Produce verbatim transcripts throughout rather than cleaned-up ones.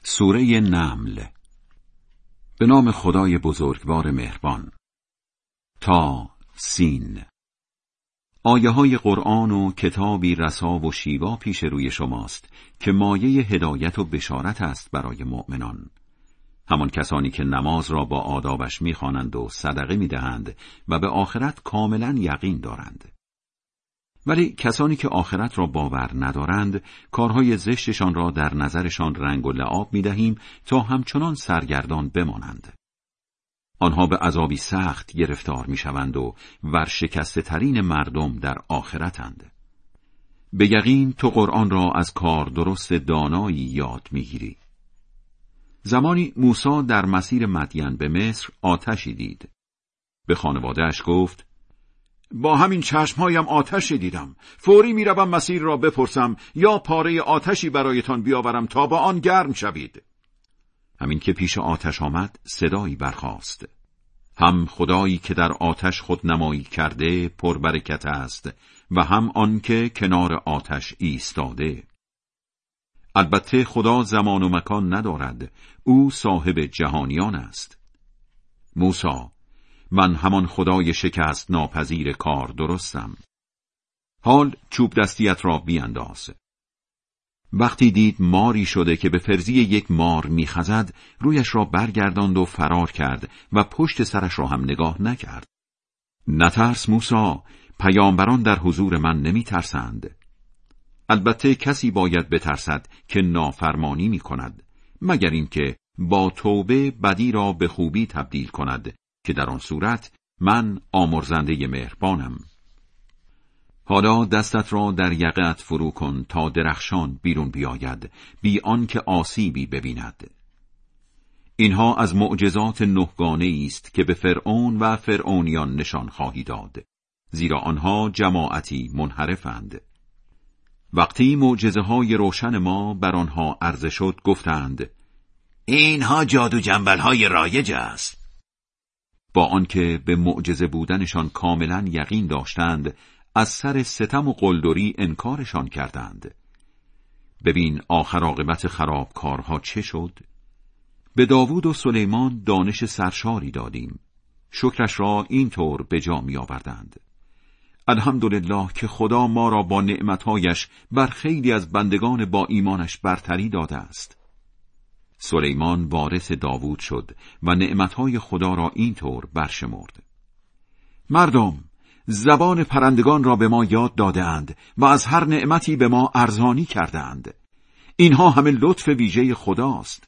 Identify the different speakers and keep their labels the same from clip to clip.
Speaker 1: سوره نمل. به نام خدای بزرگوار مهربان. تا سین. آیه های قرآن و کتابی رسا و شیوا پیش روی شماست که مایه هدایت و بشارت است برای مؤمنان، همان کسانی که نماز را با آدابش می‌خوانند و صدقه می‌دهند و به آخرت کاملا یقین دارند. ولی کسانی که آخرت را باور ندارند، کارهای زشتشان را در نظرشان رنگ و لعاب می‌دهیم تا همچنان سرگردان بمانند. آنها به عذابی سخت گرفتار می‌شوند و ورشکسته ترین مردم در آخرتند. به یقین تو قرآن را از کار درست دانایی یاد می‌گیری. زمانی موسی در مسیر مدین به مصر آتشی دید. به خانواده‌اش گفت: با همین چشمهایم آتشی دیدم. فوری میروم مسیر را بپرسم یا پاره آتشی برایتان بیاورم تا با آن گرم شوید. همین که پیش آتش آمد صدایی برخاست: هم خدایی که در آتش خود نمایی کرده پربرکت است و هم آن که کنار آتش ایستاده. البته خدا زمان و مکان ندارد، او صاحب جهانیان است. موسی: من همان خدای شکست ناپذیر کار درستم. حال چوب دستیت را بیانداز. وقتی دید ماری شده که به فرضی یک مار میخزد، رویش را برگرداند و فرار کرد و پشت سرش را هم نگاه نکرد. نترس موسی، پیامبران در حضور من نمیترسند. البته کسی باید بترسد که نافرمانی میکند، مگر اینکه با توبه بدی را به خوبی تبدیل کند، که در آن صورت من آمرزنده مهربانم. حالا دستت را در یقه‌ات فرو کن تا درخشان بیرون بیاید، بی آنکه آسیبی ببیند. اینها از معجزات نهگانه است که به فرعون و فرعونیان نشان خواهی داد، زیرا آنها جماعتی منحرفند. وقتی معجزه های روشن ما بر آنها عرضه شد، گفتند: اینها جادو جنبل های رایج است. با آنکه به معجزه بودنشان کاملا یقین داشتند، از سر ستم و قلدری انکارشان کردند. ببین آخر عاقبت خرابکارها چه شد؟ به داوود و سلیمان دانش سرشاری دادیم، شکرش را اینطور به جا می آوردند. الحمدلله که خدا ما را با نعمتهایش بر خیلی از بندگان با ایمانش برتری داده است. سلیمان وارث داوود شد و نعمتهای خدا را اینطور برشمرد: مردم، زبان پرندگان را به ما یاد داده‌اند و از هر نعمتی به ما ارزانی کردند. اینها همه لطف ویژه خداست.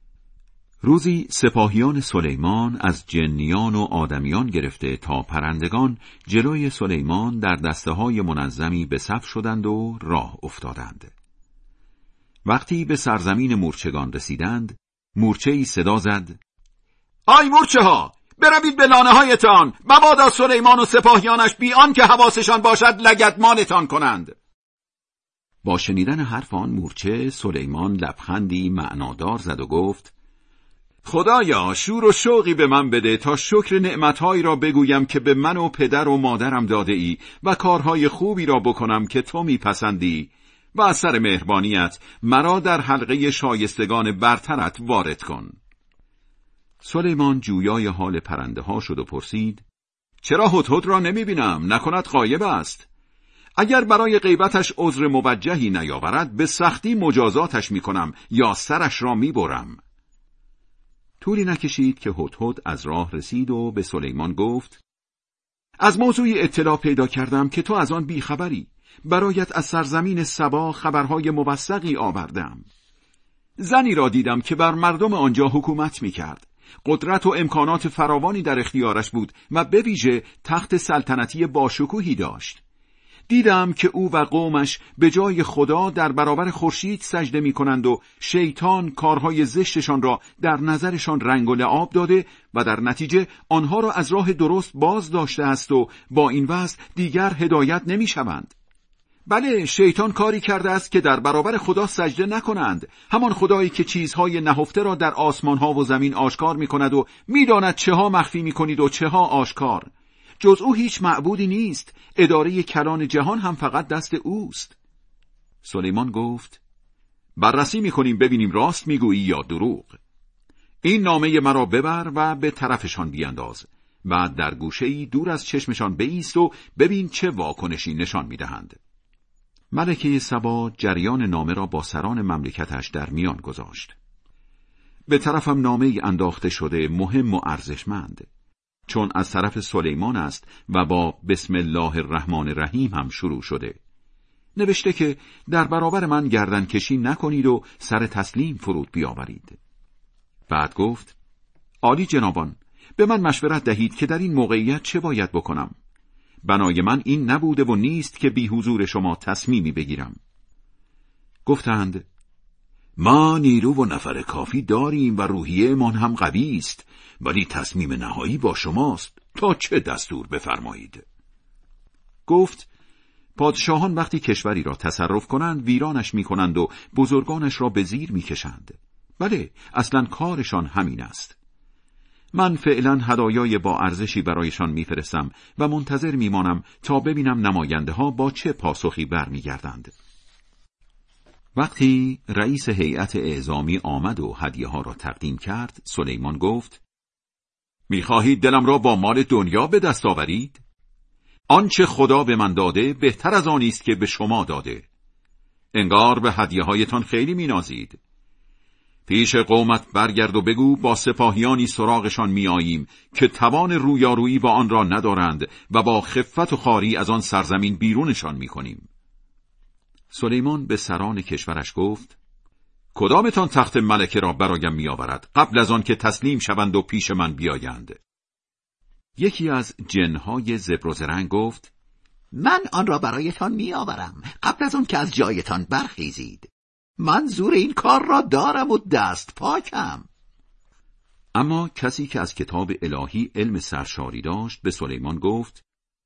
Speaker 1: روزی سپاهیان سلیمان از جنیان و آدمیان گرفته تا پرندگان جلوی سلیمان در دسته‌های منظمی به صف شدند و راه افتادند. وقتی به سرزمین مورچگان رسیدند، مورچه‌ای صدا زد: آی مورچه ها، بروید به لانه هایتان، مبادا سلیمان و سپاهیانش بی آنکه حواسشان باشد لگدمالتان کنند. با شنیدن حرف آن مورچه، سلیمان لبخندی معنادار زد و گفت: خدایا، شور و شوقی به من بده تا شکر نعمتهایی را بگویم که به من و پدر و مادرم داده ای و کارهای خوبی را بکنم که تو میپسندی و از سر مهربانیت مرا در حلقه شایستگان برترت وارد کن. سلیمان جویای حال پرنده ها شد و پرسید: چرا هدهد را نمی بینم؟ نکند غایب است؟ اگر برای غیبتش عذر موجهی نیاورد، به سختی مجازاتش می کنم یا سرش را می برم. طولی نکشید که هدهد از راه رسید و به سلیمان گفت: از موضوعی اطلاع پیدا کردم که تو از آن بیخبری. برایت از سرزمین سبا خبرهای موثقی آوردم. زنی را دیدم که بر مردم آنجا حکومت می کرد. قدرت و امکانات فراوانی در اختیارش بود و به ویژه تخت سلطنتی باشکوهی داشت. دیدم که او و قومش به جای خدا در برابر خورشید سجده می کنند و شیطان کارهای زشتشان را در نظرشان رنگ و لعاب داده و در نتیجه آنها را از راه درست باز داشته است و با این وضع دیگر هدایت نمی شوند. بله، شیطان کاری کرده است که در برابر خدا سجده نکنند، همان خدایی که چیزهای نهفته را در آسمانها و زمین آشکار می کند و می داند چه ها مخفی می کنید و چه ها آشکار. جز او هیچ معبودی نیست، اداره کلان جهان هم فقط دست اوست. سلیمان گفت: بررسی میکنیم ببینیم راست میگویی یا دروغ. این نامه مرا ببر و به طرفشان بیانداز. بعد در گوشه‌ای دور از چشمشان بایست و ببین چه واکنشی نشان میدهند. ملکه سبا جریان نامه را با سران مملکتش در میان گذاشت. به طرفم نامه ای انداخته شده، مهم و ارزشمند، چون از طرف سلیمان است و با بسم الله الرحمن الرحیم هم شروع شده. نوشته که در برابر من گردن کشی نکنید و سر تسلیم فرود بیاورید. بعد گفت: عالی جنابان، به من مشورت دهید که در این موقعیت چه باید بکنم. بنای من این نبوده و نیست که بی حضور شما تصمیمی بگیرم. گفتند: ما نیرو و نفر کافی داریم و روحیه من هم قوی است، ولی تصمیم نهایی با شماست، تا چه دستور بفرمایید. گفت: پادشاهان وقتی کشوری را تصرف کنند ویرانش می کنند و بزرگانش را به زیر می کشند. بله، اصلا کارشان همین است. من فعلا هدایای با ارزشی برایشان میفرستم و منتظر میمانم تا ببینم نماینده ها با چه پاسخی برمیگردند. وقتی رئیس هیئت اعزامی آمد و هدیه ها را تقدیم کرد، سلیمان گفت: میخواهید دلم را با مال دنیا به دست آورید؟ آنچه خدا به من داده بهتر از آنی است که به شما داده. انگار به هدیه هایتان خیلی مینازید. پیش قومت برگرد و بگو با سپاهیانی سراغشان میآییم که توان رویارویی با آن را ندارند و با خفت و خواری از آن سرزمین بیرونشان میکنیم. سلیمان به سران کشورش گفت: کدامتان تخت ملکه را برایم میآورد قبل از آن که تسلیم شوند و پیش من بیایند؟ یکی از جنهای زبر و زرنگ گفت:
Speaker 2: من آن را برایتان میآورم قبل از آن که از جایتان برخیزید. من زور این کار را دارم و دست پاکم.
Speaker 1: اما کسی که از کتاب الهی علم سرشاری داشت به سلیمان گفت: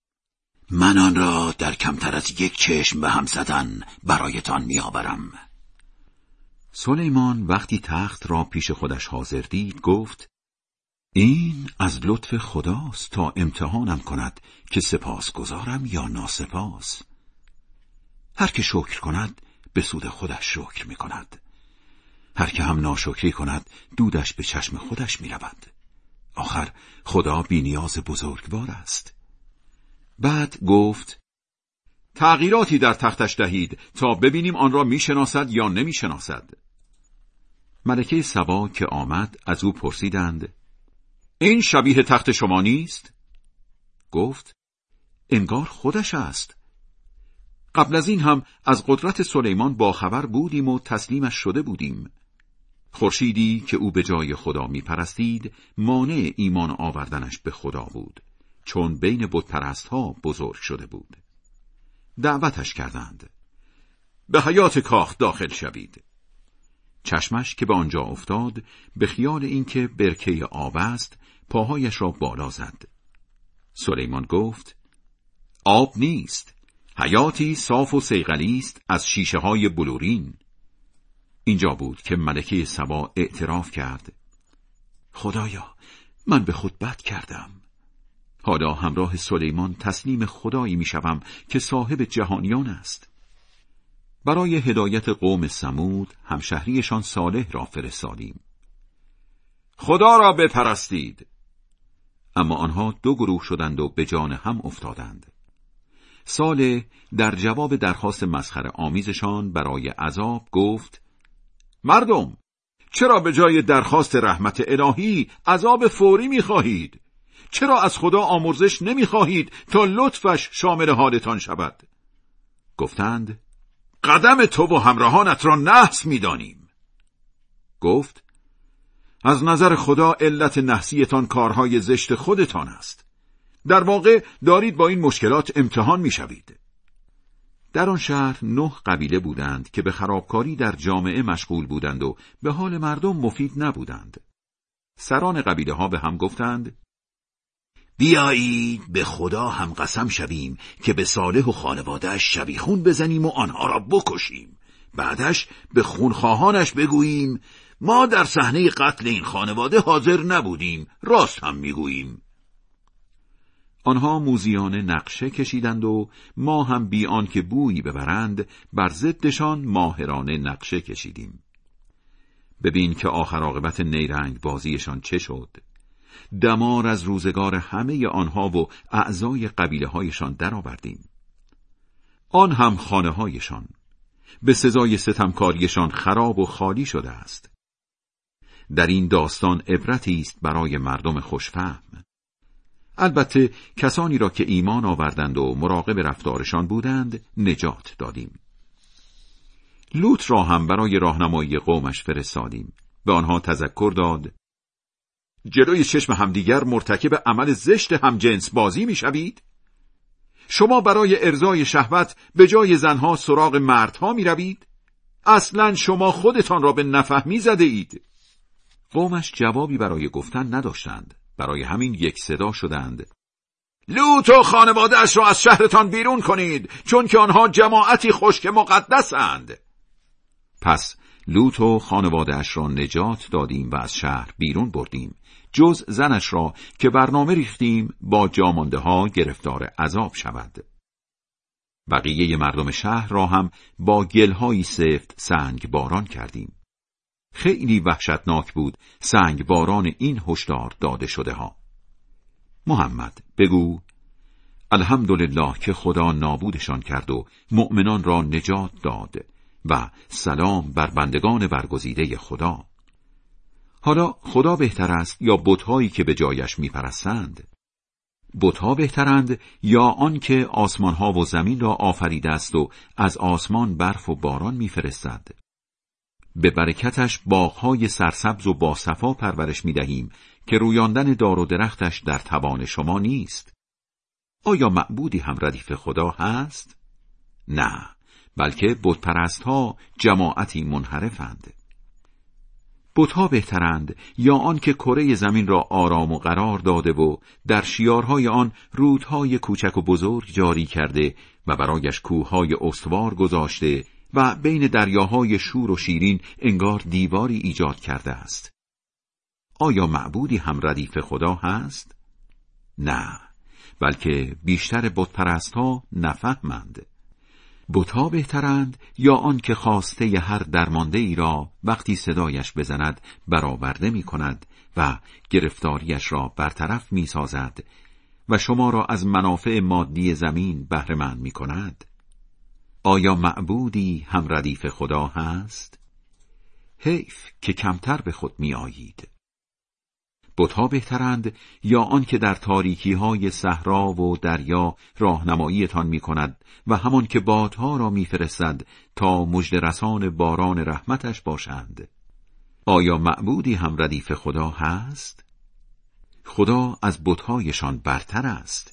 Speaker 2: من آن را در کمتر از یک چشم به هم زدن برایتان میآورم.
Speaker 1: سلیمان وقتی تخت را پیش خودش حاضر دید گفت: این از لطف خداست تا امتحانم کند که سپاس گذارم یا ناسپاس. هر که شکر کند به سود خودش شکر می کند. هر که هم ناشکری کند دودش به چشم خودش می رود. آخر خدا بی نیاز بزرگوار است. بعد گفت: تغییراتی در تختش دهید تا ببینیم آن را می شناسد یا نمی شناسد. ملکه سبا که آمد از او پرسیدند: این شبیه تخت شما نیست؟ گفت: انگار خودش است. قبل از این هم از قدرت سلیمان باخبر بودیم و تسلیمش شده بودیم. خورشیدی که او به جای خدا می پرستید مانع ایمان آوردنش به خدا بود، چون بین بت پرستها بزرگ شده بود. دعوتش کردند: به حیات کاخ داخل شوید. چشمش که به آنجا افتاد به خیال اینکه برکه آب است پاهایش را بالا زد. سلیمان گفت: آب نیست، حیاتی صاف و صیقلی است از شیشه های بلورین. اینجا بود که ملکه سبا اعتراف کرد: خدایا، من به خود بد کردم. حالا همراه سلیمان تسلیم خدایی می شوم که صاحب جهانیان است. برای هدایت قوم ثمود همشهریشان صالح را فرستادیم. خدا را بپرستید. اما آنها دو گروه شدند و به جان هم افتادند. صالح در جواب درخواست مسخره آمیزشان برای عذاب گفت: مردم، چرا به جای درخواست رحمت الهی عذاب فوری می‌خواهید؟ چرا از خدا آمرزش نمی‌خواهید تا لطفش شامل حالتان شود؟ گفتند: قدم تو و همراهانت را نحس می‌دانیم. گفت: از نظر خدا علت نحسیتان کارهای زشت خودتان است. در واقع دارید با این مشکلات امتحان می‌شوید. در آن شهر نه قبیله بودند که به خرابکاری در جامعه مشغول بودند و به حال مردم مفید نبودند. سران قبیله ها به هم گفتند:
Speaker 2: بیایید به خدا هم قسم شویم که به صالح و خانواده‌اش شبیخون بزنیم و آنها را بکشیم. بعدش به خونخواهانش بگوییم ما در صحنه قتل این خانواده حاضر نبودیم، راست هم میگوییم.
Speaker 1: آنها موذیانه نقشه کشیدند و ما هم بی آنکه بویی ببرند بر ضدشان ماهرانه نقشه کشیدیم. ببین که آخر عاقبت نیرنگ بازیشان چه شد. دمار از روزگار همه آنها و اعضای قبیله هایشان درآوردیم. آن هم خانه هایشان به سزای ستمکاریشان خراب و خالی شده است. در این داستان عبرتی است برای مردم خوشفهم. البته کسانی را که ایمان آوردند و مراقب رفتارشان بودند نجات دادیم. لوط را هم برای راهنمایی قومش فرستادیم. به آنها تذکر داد: جلوی چشم همدیگر مرتکب عمل زشت همجنس بازی میشوید؟ شما برای ارضای شهوت به جای زنها سراغ مردها می روید؟ اصلا شما خودتان را به نفهمی زده اید. قومش جوابی برای گفتن نداشتند. برای همین یک صدا شدند: لوط و خانواده‌اش را از شهرتان بیرون کنید، چون که آنها جماعتی خشک مقدسند. پس لوط و خانواده‌اش را نجات دادیم و از شهر بیرون بردیم، جز زنش را که برنامه ریختیم با جامانده ها گرفتار عذاب شود. بقیه مردم شهر را هم با گلهایی سفت سنگ باران کردیم. خیلی وحشتناک بود سنگ باران این هشدار داده شده ها. محمد بگو: الحمدلله که خدا نابودشان کرد و مؤمنان را نجات داد و سلام بر بندگان برگزیده خدا. حالا خدا بهتر است یا بت‌هایی که به جایش می‌پرستند؟ بت‌ها بهترند یا آن که آسمان‌ها و زمین را آفریده است و از آسمان برف و باران می‌فرستد؟ به برکتش باغ‌های سرسبز و باصفا پرورش می‌دهیم که رویاندن دار و درختش در توان شما نیست. آیا معبودی هم ردیف خدا هست؟ نه، بلکه بت‌پرست‌ها جماعتی منحرفند. بت‌ها بهترند یا آن که کره زمین را آرام و قرار داده و در شیارهای آن رودهای کوچک و بزرگ جاری کرده و برایش کوههای استوار گذاشته و بین دریاهای شور و شیرین انگار دیواری ایجاد کرده است. آیا معبودی هم ردیف خدا هست؟ نه، بلکه بیشتر بت‌پرست‌ها نفهمند. بت‌ها بهترند یا آن که خواسته هر درمانده ای را وقتی صدایش بزند برآورده می کند و گرفتاریش را برطرف می سازد و شما را از منافع مادی زمین بهره مند می کند؟ آیا معبودی هم ردیف خدا هست؟ حیف که کمتر به خود می آیید. بت‌ها بهترند یا آن که در تاریکی‌های صحرا و دریا راهنماییتان می‌کند و همان که بادها را می‌فرستد تا مژده رسان باران رحمتش باشند؟ آیا معبودی هم ردیف خدا هست؟ خدا از بت‌هایشان برتر است.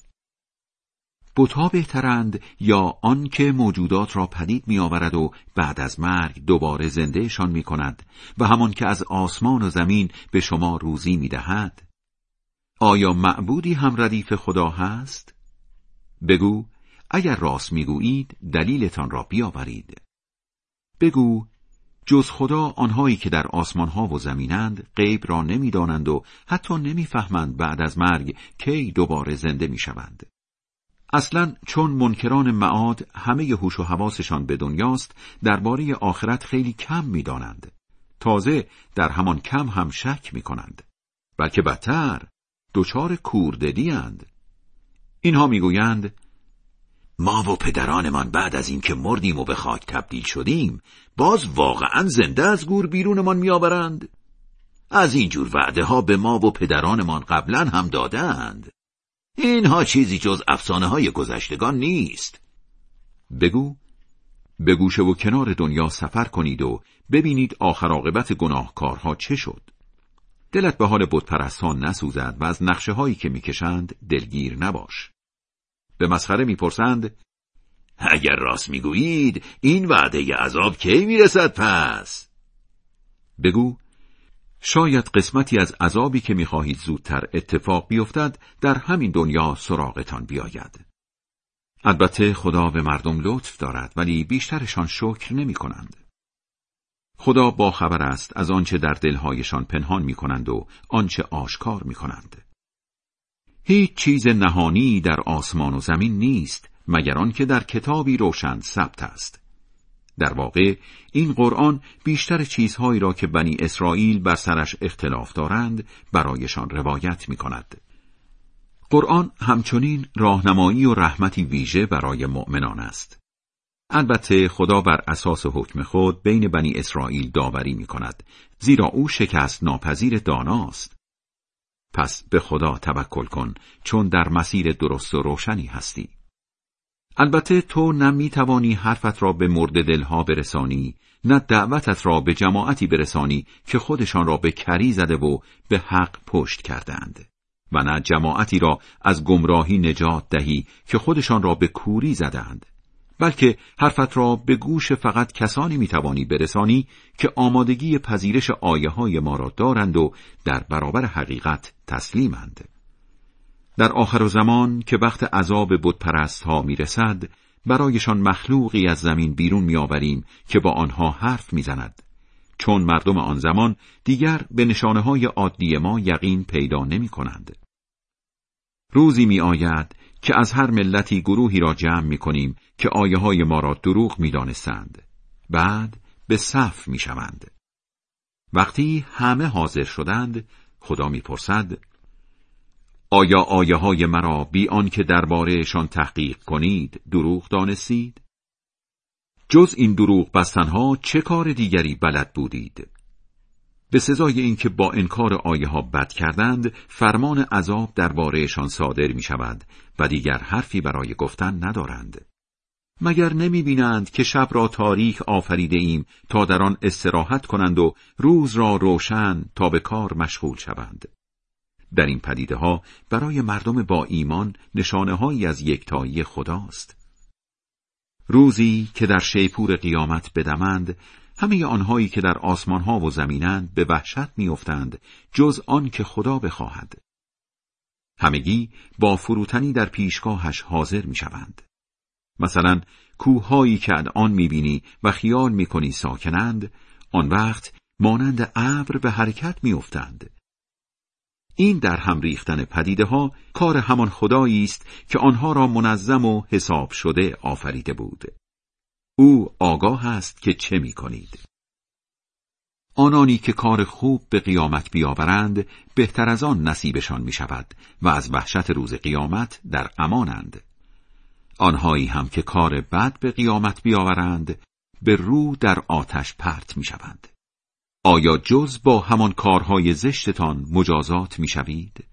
Speaker 1: بت‌ها بهترند یا آن که موجودات را پدید می‌آورد و بعد از مرگ دوباره زندهشان می‌کند و همان که از آسمان و زمین به شما روزی می‌دهد؟ آیا معبودی هم ردیف خدا هست؟ بگو: اگر راست می‌گویید دلیلتان را بیاورید. بگو: جز خدا آنهایی که در آسمان‌ها و زمینند غیب را نمی‌دانند و حتی نمی‌فهمند بعد از مرگ کی دوباره زنده می‌شوند. اصلاً چون منکران معاد همه هوش و حواسشان به دنیاست، درباره آخرت خیلی کم می‌دانند. تازه در همان کم هم شک می‌کنند. بلکه بدتر دچار کوردلی اند. اینها می‌گویند:
Speaker 2: ما و پدرانمان بعد از این که مردیم و به خاک تبدیل شدیم باز واقعاً زنده از گور بیرونمان می‌آورند؟ از اینجور وعده ها به ما و پدرانمان قبلاً هم دادند. اینها چیزی جز افسانه های گذشتگان نیست.
Speaker 1: بگو: به گوشه و کنار دنیا سفر کنید و ببینید آخر عاقبت گناهکارها چه شد. دلت به حال بت‌پرستان نسوزد و از نقشه هایی که میکشند دلگیر نباش. به مسخره میپرسند:
Speaker 2: اگر راست میگویید این وعده عذاب کی میرسد پس؟
Speaker 1: بگو: شاید قسمتی از عذابی که می‌خواهید زودتر اتفاق بیفتد در همین دنیا سراغتان بیاید. البته خدا به مردم لطف دارد ولی بیشترشان شکر نمی‌کنند. خدا با خبر است از آنچه در دلهایشان پنهان می‌کنند و آنچه آشکار می‌کنند. هیچ چیز نهانی در آسمان و زمین نیست مگر آنکه در کتابی روشن ثبت است. در واقع این قرآن بیشتر چیزهایی را که بنی اسرائیل بر سرش اختلاف دارند برایشان روایت می کند. قرآن همچنین راهنمایی و رحمتی ویژه برای مؤمنان است. البته خدا بر اساس حکم خود بین بنی اسرائیل داوری می کند، زیرا او شکست ناپذیر داناست. پس به خدا توکل کن، چون در مسیر درست و روشنی هستی. البته تو نه می توانی حرفت را به مرد دلها برسانی، نه دعوتت را به جماعتی برسانی که خودشان را به کری زده و به حق پشت کردند، و نه جماعتی را از گمراهی نجات دهی که خودشان را به کوری زدند، بلکه حرفت را به گوش فقط کسانی می توانی برسانی که آمادگی پذیرش آیه های ما را دارند و در برابر حقیقت تسلیمند. در آخر زمان که وقت عذاب بتپرست ها می رسد، برایشان مخلوقی از زمین بیرون می آوریم که با آنها حرف می زند، چون مردم آن زمان دیگر به نشانه های عادی ما یقین پیدا نمی کنند. روزی می آید که از هر ملتی گروهی را جمع می کنیم که آیه های ما را دروغ می دانستند. بعد به صف می شوند. وقتی همه حاضر شدند، خدا می پرسد: آیا آیه های مرا بی آنکه درباره‌شان تحقیق کنید دروغ دانستید؟ جز این دروغ بستنها چه کار دیگری بلد بودید؟ به سزای اینکه با انکار آیه ها بد کردند، فرمان عذاب درباره‌شان صادر می شود و دیگر حرفی برای گفتن ندارند. مگر نمی بینند که شب را تاریک آفریده ایم تا در آن استراحت کنند و روز را روشن تا به کار مشغول شوند؟ در این پدیده ها برای مردم با ایمان نشانه هایی از یکتایی خداست. روزی که در شیپور قیامت بدمند، همه آنهایی که در آسمان ها و زمینند به وحشت می افتند، جز آن که خدا بخواهد. همگی با فروتنی در پیشگاهش حاضر می شوند. مثلا کوههایی که الان می بینی و خیال می کنی ساکنند، آن وقت مانند ابر به حرکت می افتند. این در هم ریختن پدیده ها کار همان خدایی است که آنها را منظم و حساب شده آفریده بود. او آگاه است که چه می کنید. آنانی که کار خوب به قیامت بیاورند بهتر از آن نصیبشان می شود و از وحشت روز قیامت در امانند. آنهایی هم که کار بد به قیامت بیاورند به رو در آتش پرت می شوند. آیا جز با همان کارهای زشتتان مجازات می شوید؟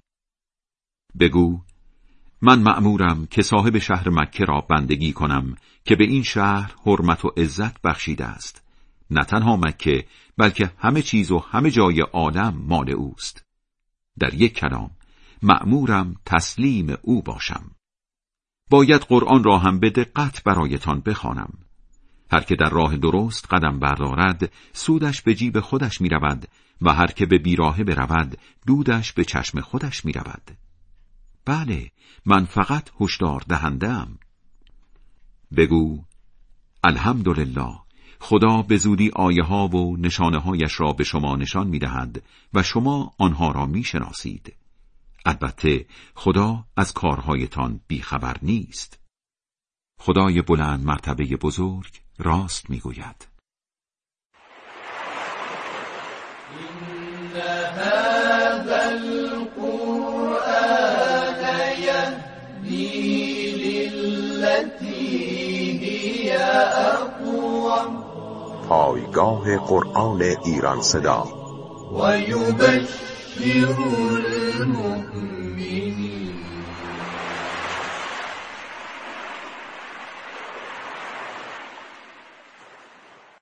Speaker 1: بگو: من مأمورم که صاحب شهر مکه را بندگی کنم که به این شهر حرمت و عزت بخشیده است. نه تنها مکه بلکه همه چیز و همه جای عالم مال اوست. در یک کلام مأمورم تسلیم او باشم. باید قرآن را هم به دقت برایتان بخوانم. هر که در راه درست قدم بردارد سودش به جیب خودش می رود و هر که به بیراهه برود دودش به چشم خودش می رود. بله، من فقط هشدار دهنده‌ام. بگو: الحمدلله، خدا به زودی آیه ها و نشانه هایش را به شما نشان می دهد و شما آنها را می شناسید. البته خدا از کارهایتان بیخبر نیست. خدای بلند مرتبه بزرگ راست می گوید.
Speaker 3: إن هذا القرآن يهدي للتي هي أقوم.
Speaker 4: پایگاه قرآن ایران صدا.
Speaker 3: و یبشر المؤمنین